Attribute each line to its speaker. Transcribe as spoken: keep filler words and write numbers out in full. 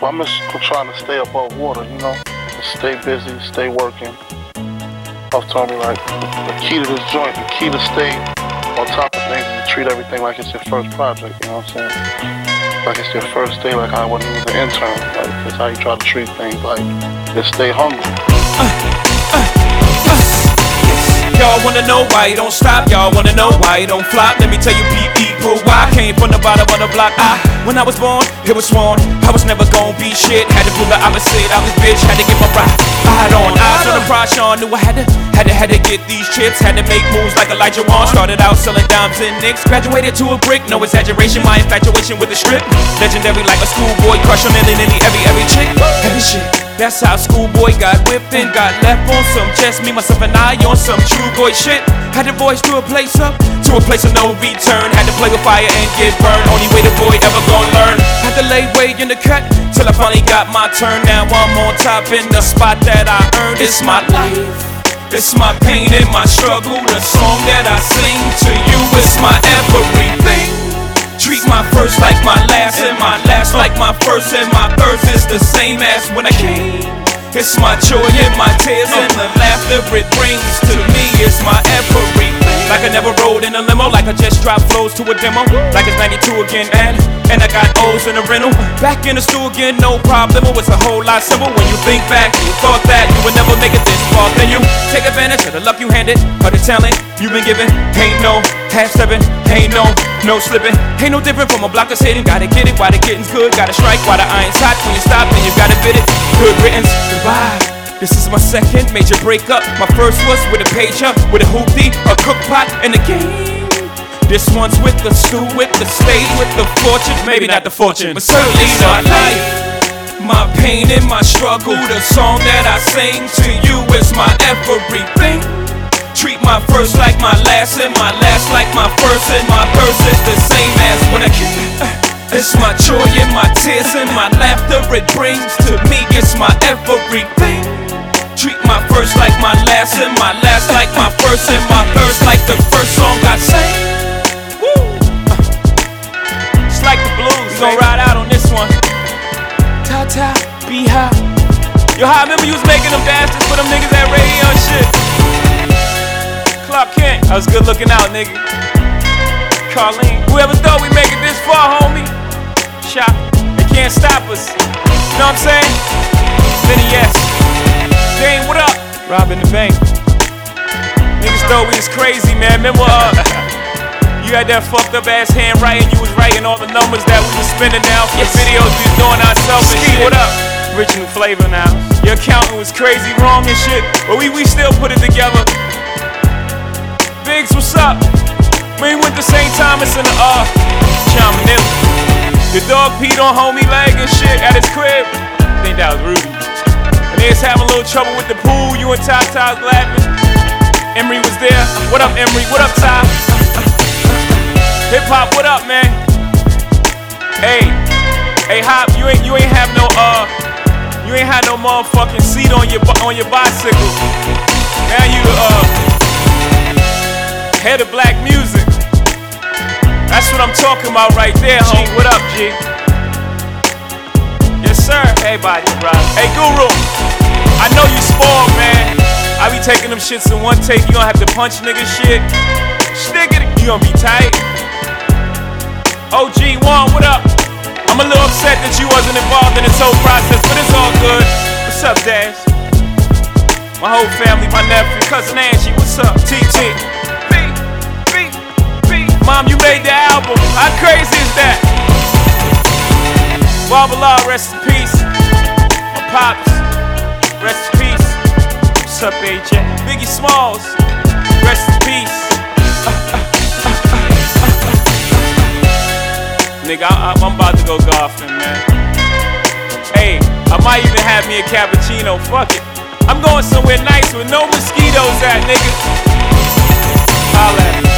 Speaker 1: But I'm just trying to stay above water, you know? Stay busy, stay working. Puff told me, like, the key to this joint, the key to stay on top of things is to treat everything like it's your first project, you know what I'm saying? Like it's your first day, like I when you was an intern. Like, that's how you try to treat things, like, just stay hungry.
Speaker 2: Uh, uh, uh. Y'all wanna know why you don't stop? Y'all wanna know why you don't flop? Let me tell you people why I came from the bottom of the block. I, when I was born, it was sworn I was never gonna be shit. Had to prove the opposite, I was bitch. Had to get my ride, I had on eyes on the prize. Sean knew I had to, had to, had to get these chips. Had to make moves like Elijah Wan. Started out selling dimes and nicks. Graduated to a brick, no exaggeration. My infatuation with the strip, legendary like a schoolboy. Crush on nearly, nearly every, every chick. Heavy shit. That's how schoolboy got whipped and got left on some just me, myself, and I on some true boy shit. Had to voice to a place up, to a place of no return. Had to play with fire and get burned. Only way the boy ever gon' learn. Had to lay way in the cut till I finally got my turn. Now I'm on top in the spot that I earned. It's my life, it's my pain and my struggle. The song that I sing to you is my everything. Treat my first like my last, and my last like my first, and my first is the same as when I came. It's my joy and my tears and the laughter it brings to me. It's my everything. Like I never rode in a limo, like I just dropped flows to a demo. Like it's ninety-two again, and and I got O's in a rental. Back in the stool again, no problem. It's a whole lot simple when you think back. You thought that you would never make it this far, then you take advantage of the luck you handed, of the talent you've been given. Ain't no half stepping, ain't no no slipping. Ain't no different from a block that's hitting. Gotta get it while the getting's good. Gotta strike while the iron's hot. When you stop, then you gotta bid it. Good riddance, goodbye. This is my second major breakup. My first was with a pager, with a hoopty, a cook pot, and a game. This one's with the stew, with the stage, with the fortune. Maybe not the fortune, but certainly my life, my pain and my struggle. The song that I sing to you is my everything. Treat my first like my last, and my last like my first, and my first is the same as when I came. It's my joy and my tears and my laughter it brings to me. It's my everything. Treat my first like my last, and my last like my first, and my first like the first song I sang. Woo! It's like the blues. We gon' ride out on this one. Ta ta, be high. Yo, I remember you was making them dashes for them niggas at radio and shit. Clark Kent, I was good looking out, nigga. Carlene, whoever thought we make it this far, homie? Shop, they can't stop us. You know what I'm saying? Vinny, yes. Dane, what up? Robbing the bank. Niggas thought we was crazy, man. Remember, uh, you had that fucked up ass handwriting. You was writing all the numbers that we was spending now for yes. The videos we was doing ourselves and shit. What up? Original flavor now. Your accountant was crazy wrong and shit, but we, we still put it together. Biggs, what's up? We went to Saint Thomas in the, uh, John Manila. The dog peed on homie leg and shit at his crib. I think that was Ruby. And they was having a little trouble with the pool. You and Ty Ty was laughing. Emery was there. What up, Emery? What up, Ty? Hip hop, what up, man? Hey, hey, Hop, you ain't you ain't have no uh, you ain't had no motherfucking seat on your on your bicycle. Now you uh, head of black music. That's what I'm talking about right there, homie. What up, G? Yes, sir. Hey, body, bro. Hey, Guru. I know you spoiled, man. I be taking them shits in one take. You gonna have to punch nigga shit. Stick it. You gonna be tight. O G one, what up? I'm a little upset that you wasn't involved in this whole process, but it's all good. What's up, Dash? My whole family, my nephew, cousin Angie. What's up, T T? Mom, you made the album. How crazy is that? Barbala, rest in peace. My pops, rest in peace. What's up, A J? Biggie Smalls, rest in peace. Uh, uh, uh, uh, uh. Nigga, I, I'm about to go golfing, man. Hey, I might even have me a cappuccino. Fuck it. I'm going somewhere nice with no mosquitoes at, nigga. Holla at me.